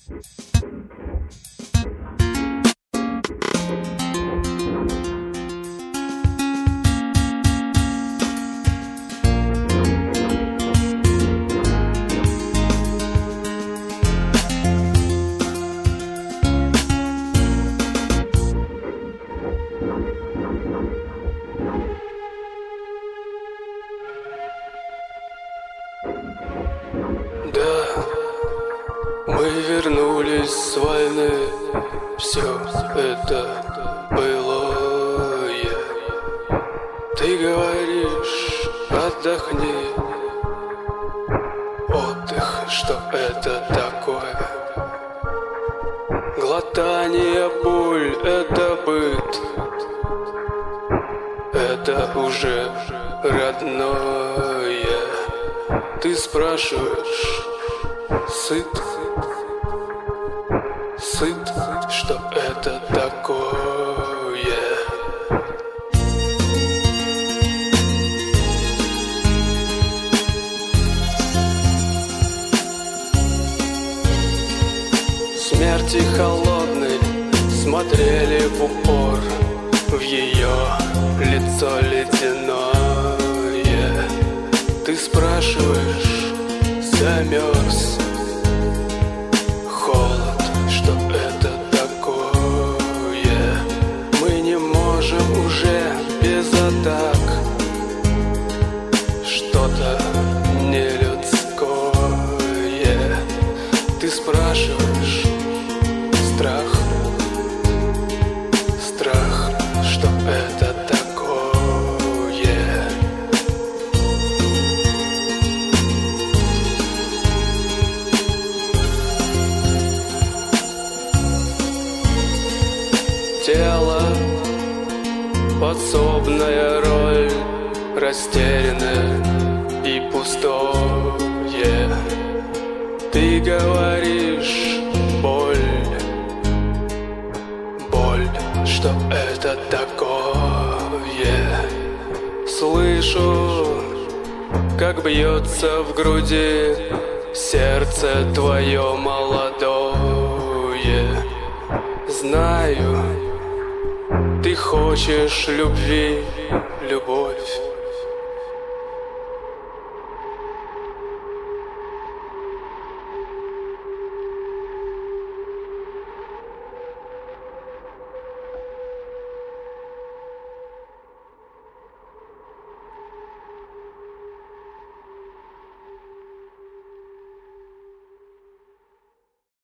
Да, мы вернулись с войны, все это былое. Ты говоришь, отдохни. Отдых, что это такое? Глотание боль, это быт. Это уже родное. Ты спрашиваешь, сыт? Сыт, что это такое? Смерти холодной смотрели в упор в ее лицо ледяное. Ты спрашиваешь, замерз? Холод, что это такое? Мы не можем уже без атак. Что-то нелюдское. Ты спрашиваешь, страх? Страх, что это такое? Тело, подсобная роль, растерянное и пустое. Ты говоришь, боль, боль, что это такое? Слышу, как бьется в груди сердце твое молодое. Знаю, ты хочешь любви, любовь.